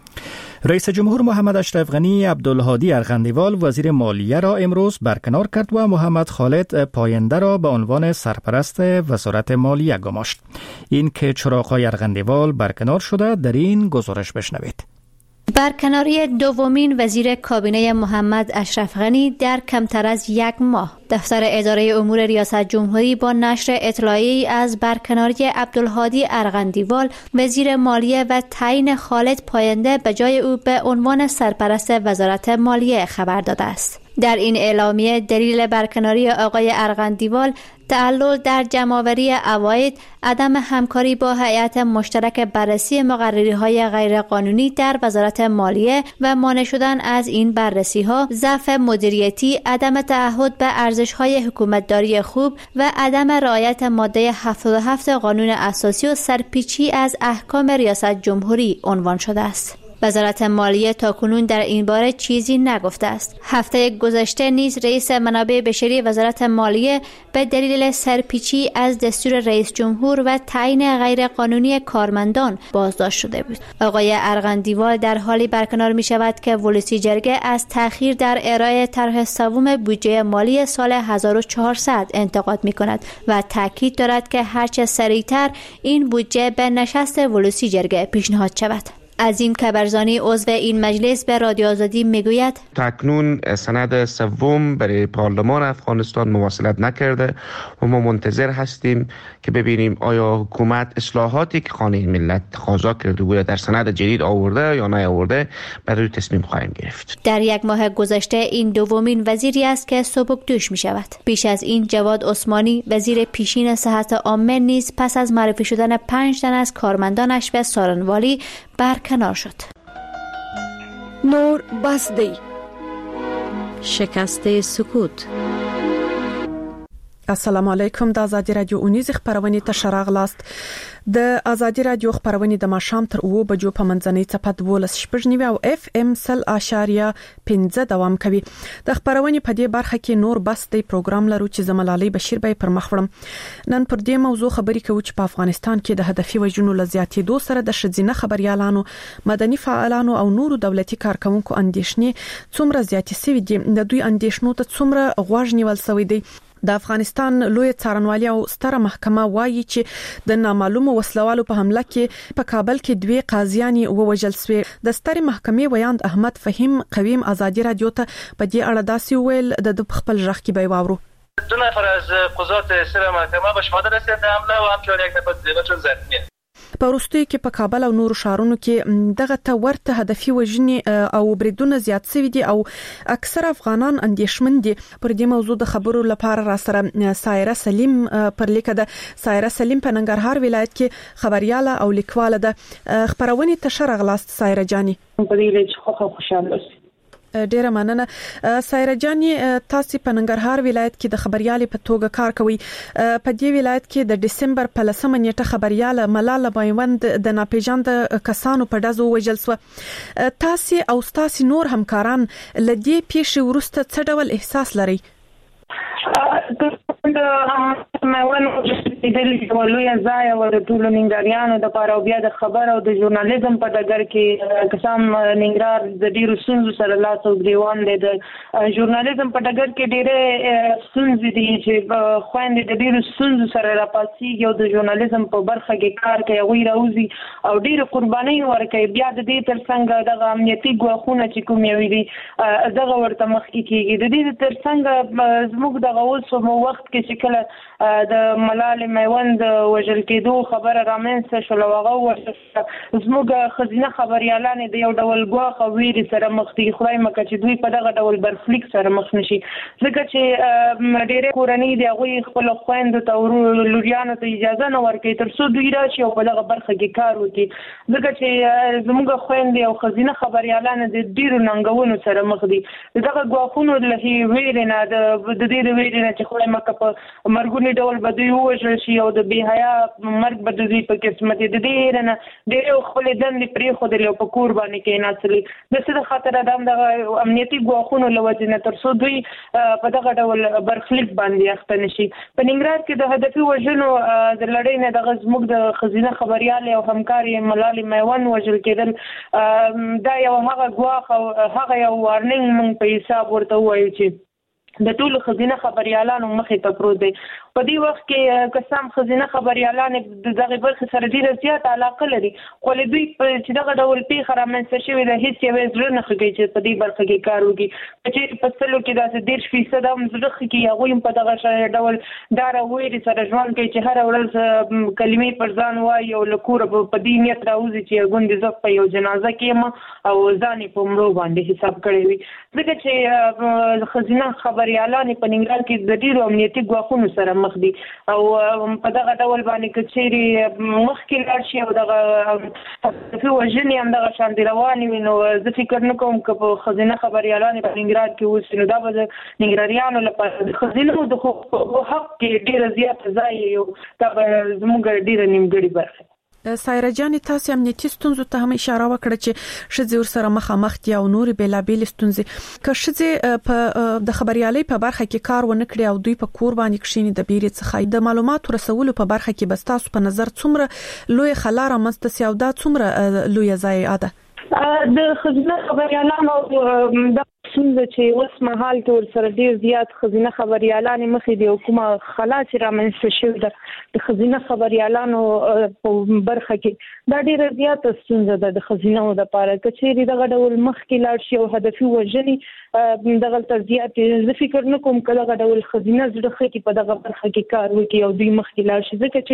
رئیس جمهور محمد اشرف غنی عبدالهادی ارغندیوال وزیر مالیه را امروز برکنار کرد و محمد خالد پاینده را به عنوان سرپرست وزارت مالیه گماشت. این که چراغ‌های ارغندیوال برکنار شده در این گزارش بشنوید. برکناری دومین وزیر کابینه محمد اشرف غنی در کمتر از یک ماه. دفتر اداره امور ریاست جمهوری با نشر اطلاعیه‌ای از برکناری عبدالهادی ارغندیوال وزیر مالیه و تعیین خالد پاینده به جای او به عنوان سرپرست وزارت مالیه خبر داده است. در این اعلامیه دلیل برکناری آقای ارغندیوال تعلل در جمع‌آوری عواید، عدم همکاری با هیئت مشترک بررسی مقرری‌های غیرقانونی در وزارت مالیه و مانع شدن از این بررسی‌ها، ضعف مدیریتی، عدم تعهد به ارزش‌های حکومتداری خوب و عدم رعایت ماده هفتاد و هفت قانون اساسی و سرپیچی از احکام ریاست جمهوری عنوان شده است. وزارت مالیه تاکنون در این باره چیزی نگفته است. هفته گذشته نیز رئیس منابع بشری وزارت مالیه به دلیل سرپیچی از دستور رئیس جمهور و تعیین غیرقانونی کارمندان بازداشت شده بود. آقای ارغندیوال در حالی برکنار می شود که ولسی جرگه از تأخیر در ارائه طرح سوم بودجه مالی سال هزار و چهارصد انتقاد می کند و تاکید دارد که هرچه سریعتر این بودجه به نشست ولسی جرگه پیشنهاد شود. عظیم کبرزانی عضو این مجلس به رادیو آزادی میگوید تکنون سند سوم برای پارلمان افغانستان مواصلت نکرده و ما منتظر هستیم که ببینیم آیا حکومت اصلاحاتی که خانه ملت تقاضا کرده بود در سند جدید آورده یا نه آورده، برای تصمیم خواهیم گرفت. در یک ماه گذشته این دومین وزیری است که سبکدوش می شود. پیش از این جواد عثمانی وزیر پیشین صحت عامه نیز پس از معرفی شدن پنج تن از کارمندانش به سارنوالی برکنار شد. نور بسدی شکست سکوت. السلام علیکم. د آزادی رادیو اونیز خبرونه ته شراغلاست. د آزادی رادیو خبرونه د ماشام تر او بجو په منځنۍ چپه دولس شپږ نیوي او اف ام سل اشاریه پنځه دوام کوي. د خبرونه په دې برخه کې نور بس د پروګرام لرو چې زملالي بشیر به پر مخ وړم. نن پر دې موضوع خبرې کوو چې په افغانستان کې د هدفي وژنو لزیاتې دو سره د شذینه خبريالانو، مدني فعالانو او نورو دولتي کارکونکو اندیشنې څومره زیاتې سوي دي. د دوی اندیشنو ته څومره غوږ نیول سوی دی د افغانستان لوی څارنوالي او ستره محکمه وایي چې د نامعلومو وسلوالو په حمله کې په کابل کې دوی قاضیان ووژل شوي. د ستره محکمې ویاند احمد فهیم قویم ازادي رادیو ته په دې اړه داسې ویل د خپل ژغ کې به واورو. دو نفر از قضات سر محکمه به شهادت رسیدند حمله و همچنین یک نفر دیگر چون زخمی. په وروستیو کې په کابل او نورو ښارونو کې دغه ته ورته هدفي وژنې او بریدونه زیات شوي دي او اکثر افغانان اندېښمن دي. پر دې موضوع د خبرو لپاره را سره سایره سلیم پر لیکه ده. سایره سلیم په ننګرهار ولایت کې خبرياله او لیکواله ده. خبرونه ته شرغلاست سایره جاني. په دې لږ خو خوشاله اوسئ. ډیره مننه. سایره جاني تاسو په ننګرهار ولایت کې د خبريالې په توګه کار کوي. په دې ولایت کې د دسمبر په لسمه نیټه خبرياله ملاله بایوند د ناپېژاند کسانو په ډزو وژل شو. تاسو او تاسو نور همکاران لدې پیښې ورسته څه ډول احساس لري؟ ما ونه چې د لوی ځای او د ټولو ننګریانو د پاره او بیا د خبر او د ژورنالیزم په ډګر کې قسم ننګرهار د ډیرو سنځو سره لاس او ګریوان دی. د ژورنالیزم په ډګر کې ډیره سنځې دي چې خويندې د ډیرو سنځو سره راپاسيږي او د ژورنالیزم په برخه کې کار کوي او راوځي او ډیره قرباني ورکوي. بیا د دې ترڅنګ د امنیتي ګواښونه چې کوم یو دي دغه ورته مخ کې کیږي. د دې ترڅنګ زموږ د غوښ په وخت کې چې کله د ملالې میوند وژل کېدو خبره رامنځته شول او هغه ورته زموږ خزینه خبريالان د یو ډول ګواښ او ویرې سره مخ دي. خدای مکه چې دوی په دغه ډول برخلیک سره مخ نشي ځکه چې ډېرې کورنۍ د هغوی خپل خویندو ته لوریانو ته اجازه نه ورکوي تر څو دوی راشي او په دغه برخه کې کار وکړي ځکه چې زموږ خویندې او خزینه خبريالان د ډېرو ننګونو سره مخ دي. دغه ګواښونو له ویرې نه د دې د ویرې نه چې خدای مکه په مرګونی ډول به دوی ووژل شي او د بې حیا مرګ به د دوی په قسمت د دې نه ډېرې خپلې دندې پرېښودلې او په کور باندې کېناستلې. د څه د خاطره د همدغه امنیتي ګواښونو له وجې نه تر څو دوی په دغه ډول برخلیک باندې اخته نه شي. په ننګرهار کې د هدفي وژنو د لړۍ نه دغه زموږ د ښځینه خبریالې او همکارې ملالې میوند وژل کېدل دا یو هغه ګواښ او هغه یو وارنینګ موږ په حساب ورته ووایو چې د ټولو ښځینه خبریالانو مخې ته پروت دی. په دې وخت کې قسم ښځینه خبریالان د دغه برخې سره ډېره زیاته علاقه لري خو له دوی چې دغه ډول پیښه رامنځته شوې ده هېڅ یوې زړه نه ښه کوي چې په دې برخه کې کار وکړي. که چېرې په سلو کې داسې دېرش فیصده هم زړه ښه کړي هغوی هم په دغه ډول ډاره ویرې سره ژوند کوي چې هره ورځ کلمې پر ځان وایي او له کوره په دې نیت راوځي چې ګوندې زه په یو جنازه کې یم او ځان یې په مړو باندې حساب کړی وي ځکه چې ښځینه خبریالان په ننګرهار کې د ډېرو امنیتي ګواښونو سره مخ دي او په دغه ډول باندې که چیرې مخکې لاړ شي او دغه هدفي وژنې هم دغه شانتې روانې وي نو زه فکر نه کوم که په ښځینه خبریالانې په ننګرهار کې اوسي نو دا به د ننګرهاریانو لپاره د ښځینو د حق کې ډېره زیاته ځای او دا به زموږ ډېره نیمګړې برخه. سایره جاني تاسو امنیتي ستونزو ته هم اشاره وکړه چې ښځې ورسره مخامخ دي او نور بیلابېل ستونزې. که ښځې په د خبريالۍ په برخه کې کار ونه کړي او دوی په کور باندې کښیني د بیرې څخه د معلوماتو رسولو په برخه کې بس تاسو په نظر څومره لوی خلا رامنځته سي او دا څومره لوی ضایعه ده؟ د ښځینه خبریالانو د څنګه چې اوس مهال کې ورسره ډیر زیات ښځینه خبریالانې مخې دي او کومه خلا چې رامنځته شوې ده د ښځینه خبریالانو په برخه کې دا ډیره زیاته ستونزه ده د ښځینو دپاره. که چیرې دغه ډول مخکې لاړ شي او هدفي وژنې دغلته زیاتې زه فکر نه کوم که دغه ډول ښځینه زړه ښه کړي په دغه برخه کې کار وکړي او دوی مخکې لاړ شي ځکه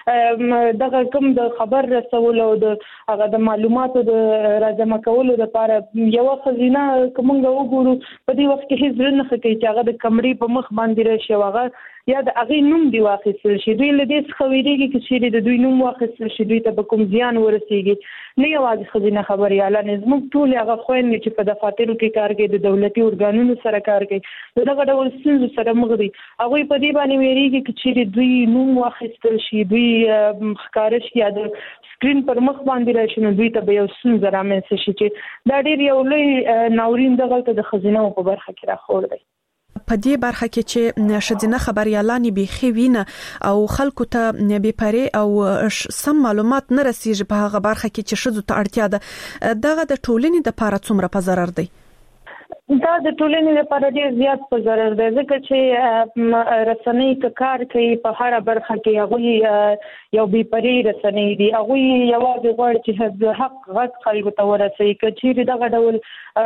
چې دغه کوم د خبر رسولو او د هغه د معلوماتو د راجمع کولو دپاره یوه ښځینه که موږ وګورو په دې وخت کې هیڅ زړه نه ښه کوي چې هغه د کمرې په مخ باندې راشي او هغه یا د هغې نوم دې واخیستل شي. دوی له دې څخه ویرېږي که چیرې د دوی نوم واخیستل شي دوی ته به کوم زیان ورسېږي. نه یوازې ښځینه خبریالانې زموږ ټولې هغه خویندې چې په دفاترو کې کار کوي د دولتي ارګانونو سره کار کوي د دغه ډول ستونزو سره مخ دي. هغوی په دې باندې ویرېږي که چیرې دوی نوم واخیستل شي دوی ښکاره شي یا د سکرین پر مخ باندې راشي نو دوی ته به یو ستونزه رامنځته شي چې دا ډېر یو لوی ناورین دغلته د ښځینو په برخه کې راخور دی. په دې برخه کې چې ښځینه خبريالان بيخي وینه او خلکو ته بې پرې او سم معلومات نه رسیږي په هغه برخه کې چې ښځو ته اړتیا ده دغه د ټولنې د لپاره څومره په ضرر دی؟ دا د ټولنې لپاره ډیر زیات په ضرر دی ځکه چې رسنۍ کار کوي په هر برخه کې هغه یو بي پرې رسنۍ دي هغه یوازې غواړي چې حق غږ خلکو ته ورسوي کچېرې دغه ډول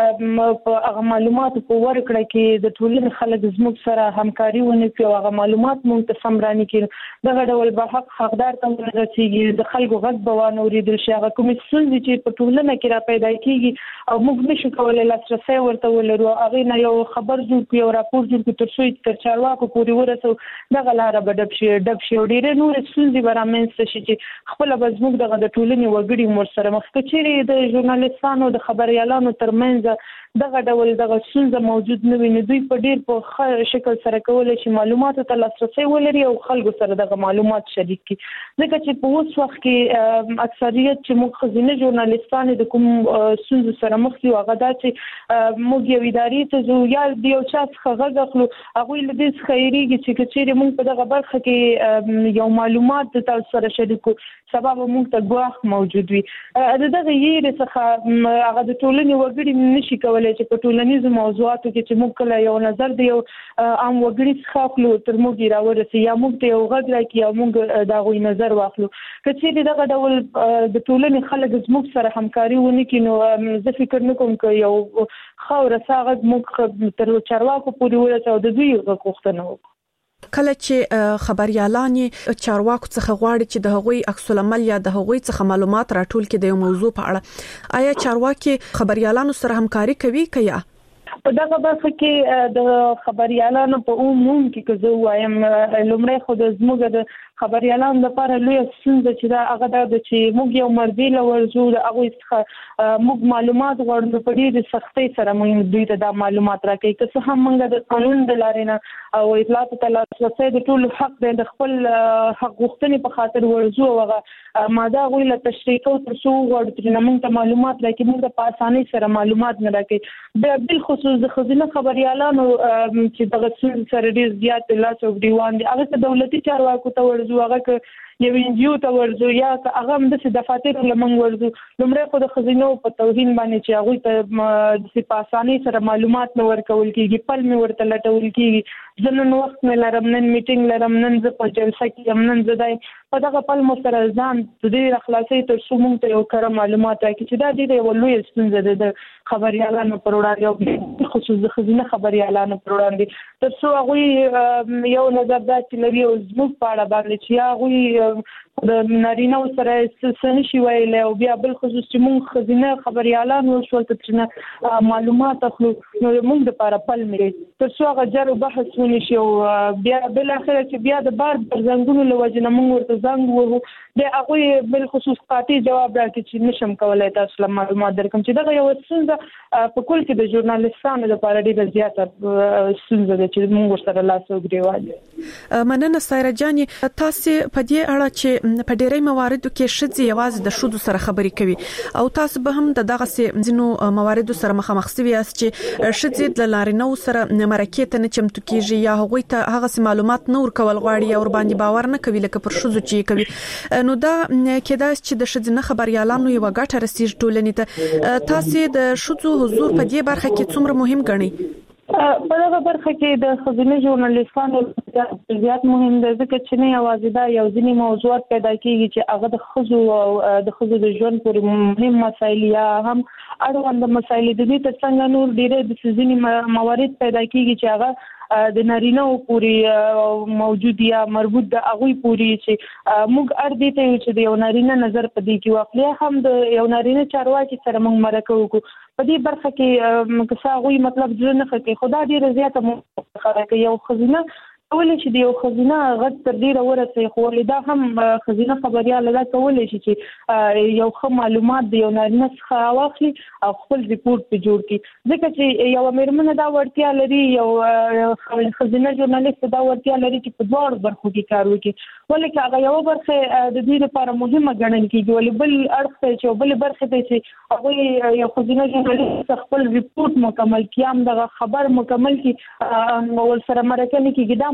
په هغه معلومات په ورکړه کې د ټولنې خلک زموږ سره همکاري ونه کوي هغه معلومات مونږ ته سم راني کړي دغه ډول به حق حقدار ته ورسیږي د خلکو غږ به وانه اورېدل شي هغه کومې ستونزې چې په ټولنه کې را پیدا کیږي او موږ نشو کولی لاسرسی ورته ولرو هغه نه یو خبر جوړ کړو یو راپور جوړ کړو تر څو تر چارواکو پورې ورسو دغه لاره به ډب شي ډب شي ډېرې نورې ستونزې به رامنځته شي چې خپله به زموږ دغه د ټولنې وګړي ورسره مخ که چیرې د ژورنالستانو د خبریالانو ترمنځ دغه ډول دغه ستونزه موجود نه وي نو دوی په ډېر په ښه شکل سره کولی شي معلوماتو ته لاسرسی ولري او خلکو سره دغه معلومات شریک کړي ځکه چې په اوس وخت کې اکثریت چې موږ ښځینه ژورنالستانې د کوم ستونزو سره مخ دي هغه دا چې موږ یو ادارې ته ځو یا د یو چا څخه غږ اخلو هغوی له دې څخه هېرېږي چې که چیرې موږ په دغه برخه کې یو معلومات د تاسو سره شریک کړو سبا به موږ ته ګواښ موجود وي د دغه یېرې څخه هغه د ټولنې وګړي نشي کولی چې په ټولنیزو موضوعاتو کې چې موږ کله یو نظر د یو عام وګړي څخه اخلو تر موږ یې راورسي یا موږ ته یو غږ راکړي او موږ د هغوی نظر واخلو که چیرې دغه ډول د ټولنې خلک زموږ سره همکاري ونه کړي نو زه فکر نه کوم که یو ښه او رسا غږ موږ تر چارواکو پورې ورسوو او د دوی غږ غوښتنه وکړو کله چې خبريالان چارواکو څخه غواړي چې د هغوی عکس العمل یا د هغوی څخه معلومات راټول کړي د یو موضوع په اړه آیا چارواکي خبريالانو سره همکاري کوي کیا په دغه برخه کې د خبريالانو په عموم کې که زه وایم لومړی خو د زموږ د خبريالانو لپاره لویه ستونزه چې دا هغه دا ده چې موږ یو مربي له ورځو د هغوی څخه موږ معلومات غواړو نو په ډېرې سختۍ سره موږ دوی ته دا معلومات راکوي که څه هم موږ د قانون د لارې نه او اطلاعاتو ته لاسرسی د ټولو حق دی د خپل حق غوښتنې په خاطر ورځو او هغه ماده هغوی له تشریح کوو تر څو وغواړو چې نه موږ ته معلومات راکړي موږ ته په اسانۍ سره معلومات نه راکوي بیا بالخصوص د ښځینه خبریالانو چې دغه ستونزې سره ډېر زیات لاس او ګریوان دي هغه که دولتي چارواکو ته ورځو هغه که یو انجیو ته ورځو یا که هغه هم داسې دفاترو له موږ ورځو لومړی خو د ښځینو په توهین باندې چې هغوی ته داسې په اسانۍ سره معلومات نه ورکول کېږي پل مې ورته لټول کېږي زه نن وخت مې لرم نن میټینګ لرم نن زه په جلسه کې یم نن زه دا په دغه پل مو سره ځان د دې راخلاصوي تر څو موږ ته یو کره معلومات راکړي چې دا ډېره یوه لویه ستونزه ده د خبریالانو پر وړاندې او خصوص د ښځینه خبریالانو پر وړاندې تر څو هغوی یو نظر دا چې لري او زموږ په اړه باندې چې یا هغوی د نارینهو سره څه نشي ویلی او بیا بالخصوص چې موږ ښځینه خبریالان وشول ته ترېنه معلومات اخلو نو موږ دپاره پل مې تر څو هغه جر و بحث ونشي او بیا بالاخره چې بیا د بار پر زنګونو له وجې نه موږ ورته زنګ وهو بیا هغوی بالخصوص قاطع جواب راکړي چې نشم کولی تاسو له معلومات درکړم چې دغه یوه ستونزه په کل کې د ژورنالستانو لپاره ډېره زیاته ستونزه ده چې موږ ورسره لاس او ګرېوان دي. مننه سایره جانې تاسې په دې اړه چې په ډېرې مواردو کې ښځې یوازې د ښځو سره خبرې کوي او تاسو به هم د دغسې ځینو مواردو سره مخامخ سوي یاست چې ښځې د نارینه‌و سره مرکې ته نه چمتو کېږي یا هغوی ته هغسې معلومات نه ورکول غواړي یا ورباندې باور نه کوي لکه پر ښځو چې یې کوي نو دا کېدای شي چې د ښځینه خبریالانو یوه ګټه رسیږي ټولنې ته تاسې د ښځو حضور په دې برخه کې څومره مهم ګڼئ؟ په دغه برخه کې د ښځینه ژورنالستانو زیات مهم دی ځکه چې نه یوازې دا یو ځینې موضوعات پیدا کېږي چې هغه د ښځو او د ښځو د ژوند پورې مهم مسایل یا هم اړونده مسایل د دې تر څنګ نور ډېرې د ځینې موارد پیدا کېږي چې هغه د نارینه‌و پورې موجود یا مربوط د هغوی پورې چې موږ اړ دې ته یو چې د یو نارینه نظر په دې کې واخلي هم د یو نارینه چارواکي سره موږ مرکه وکړو په دې برخه کې که څه هغوی مطلب زړه نه ښه کوي خو دا ډېره زیاته مخه کوي یو ښځینه کولی شي د یو ښځینه غږ تر ډېره ورسوي خو ولې دا هم ښځینه خبریاله دا کولی شي چې یو ښه معلومات د یو نارینه څخه واخلي او خپل ریپورټ پرې جوړ کړي ځکه چې یوه مېرمنه دا وړتیا لري یو ښځینه ژورنالست دا وړتیا لري چې په دواړو برخو کې کار وکړي ولې که هغه یوه برخه د دې لپاره مهمه ګڼل کېږي ولې بل اړخ ته چې بلې برخې ته چې هغوی یو ښځینه ژورنالست خپل ریپورټ مکمل کړي هم دغه خبر مکمل کړي ورسره مرکه نه کېږي دا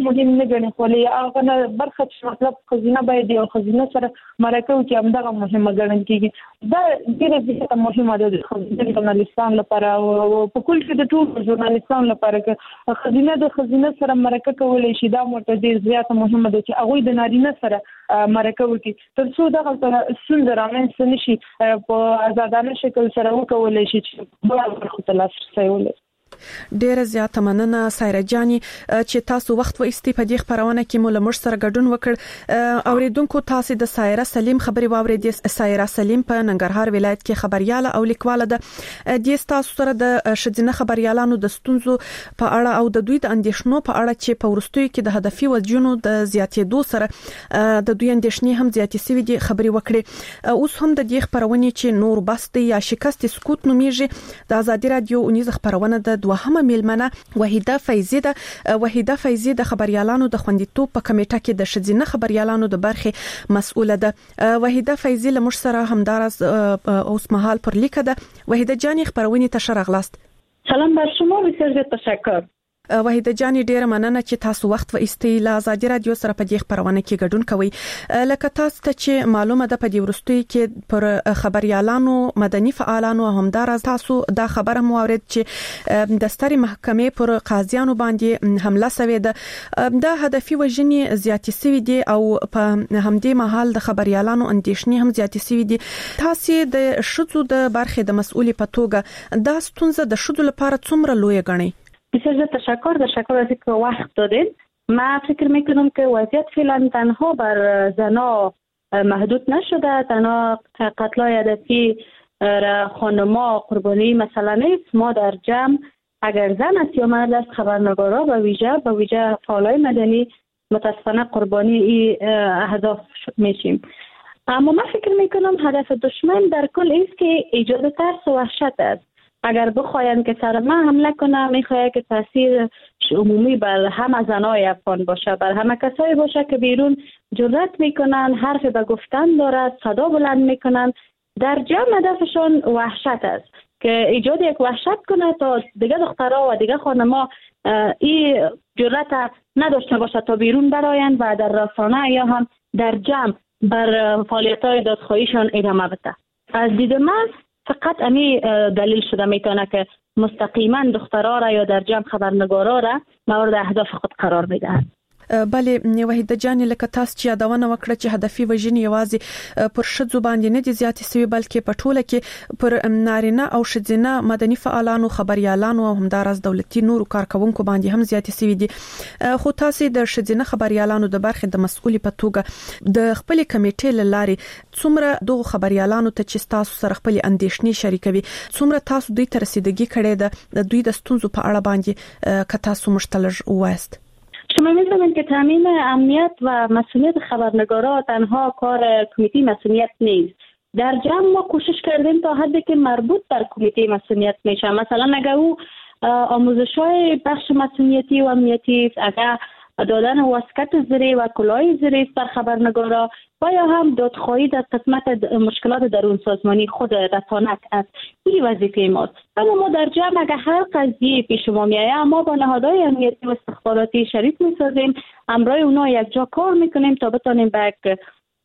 مهم نه ګڼي، ولی هغه برخه چې مطلب خزینه باید یو خزینه سره مرکه وکړي همدغه مهمه ګڼل کېږي. دا ډېره زیاته مهمه ده د خزینه ژورنالیستانو لپاره او په کل کې د ټولو ژورنالیستانو لپاره که خزینه د خزینه سره مرکه کولی شي دا موږ ډېر زیاته مهمه ده چې هغوی د نارینه سره مرکه وکړي تر څو دغه ستونزه رامنځته نه شي په آزادانه شکل سره وکولی شي چې بله برخو ته لاسرسی ولري. ډیره زیاته مننه سایره جاني چې تاسو وخت و استی په دې خبرونه کې مو لمر سره ګډون وکړ. اوریدونکو تاسو د سایره سلیم خبري واورېدې. سایره سلیم په ننګرهار ولایت کې خبرياله او لیکواله ده. د تاسو سره د شذینه خبريالانو د ستونزو په اړه او د دوی د اندیشنو په اړه چې په ورستیو کې د هدفي وجونو د زیاتېدو سره د دوی اندیشنې هم زیاتې سوي دي خبري وکړي. اوس هم د دې خبرونه چې نور بست یا شکست سکوت نومیږي د ازادي رادیو اونیز خبرونه د دوهمه میلمنه وحیده فیضی ده. وحیده فیضی د خبريالانو د خوندیتوب په کمیټه کې د شذینه خبريالانو د برخې مسؤله ده. وحیده فیضی له موږ سره همدارس اوس مهال پر لیکه ده. وحیده جانی خبرونه ته شرغلاست. سلام بر شما، بسیار زیاد تشکر. وحیده جانی ډیره مننه چې تاسو وخت و استی له ازادي رادیو سره په دې خبرونه کې ګډون کوي. لکه تاسو ته چې معلومه ده په دې ورستوي کې پر خبريالانو مدني فعالانو همدار تاسو دا خبره مو اورید چې د ستري محکمې پر قاضیانو باندې حمله شوې ده. دا هدفي وژنې زیاتې شوې دي او په همدې مهال د خبريالانو اندیشنې هم زیاتې شوې دي. تاسو د شذو د برخې د مسؤلې په توګه دا ستونزه د شذو لپاره څومره لوی ګڼئ؟ بسیار زیاد تشکر تشکر از اینکه وقت دادید. من فکر میکنم که وضعیت فعلا تنها بر زنا محدود نشده، تنها قتلای هدفی خانما قربانی مثلا نیست. ما در جمع اگر زن است یا مرد است خبرنگارا به ویژه به ویژه فعالای مدنی متاسفانه قربانی این اهداف میشیم. اما من فکر میکنم هدف دشمن در کل است که ایجاد ترس و وحشت است. اگر بخواین که سر ما حمله کنه میخواد که تاثیر عمومی بر همه زنای افغان باشه، بر همه کسایی باشه که بیرون جرأت میکنن، حرف به گفتن دارد، صدا بلند میکنن. در جمع هدفشون وحشت است که ایجاد یک وحشت کنه تا دیگه دخترها و دیگه خانما این جرأت نداشته باشه تا بیرون براین و در رسانه یا هم در جمع بر فعالیت‌های دادخواهیشون ادامه بده. از دید من فقط امی دلیل شده میتونه که مستقیما دخترها را یا در جمع خبرنگارا را مورد اهداف خود قرار میدهند. بله وحیده جان لکه تاسو چې یادونه وکړه چې هدفي وژنې یوازې پر شذو باندې نه دي زیاتې سوي بلکې په ټوله کې پر نارینه او ښځینه مدني فعالانو خبريالانو او همدارس دولتي نورو کارکونکو باندې هم زیاتې سوي دي. خو تاسو د ښځینه خبريالانو د برخې د مسؤلې په توګه د خپل کمیټې لاري څومره دغه خبريالانو ته چې تاسو سره خپل اندیشنې شریکوي څومره تاسو دوی ته رسیدګي کړې ده د دوی د ستونزو په اړه باندې که تاسو مشتلج وایست؟ شما می‌دونید که تامین امنیت و مسئولیت خبرنگارا تنها کار کمیته مسئولیت نیست. در جمع ما کوشش کردیم تا حدی که مربوط در کمیته مسئولیت میشه. مثلا اگر او آموزش‌های بخش مسئولیتی و امنیتی، اگر دادن واسکت زری و کلاه زری بر خبرنگارا و یا هم دادخواهی در قسمت مشکلات درون سازمانی خود رسانت است. این وظیفه ماست. اما ما در جمع اگر هر قضیه پیش ما میآید ما با نهادهای امنیتی و استخباراتی شریک میسازیم، همراه اونا یک جا کار میکنیم تا بتونیم به یک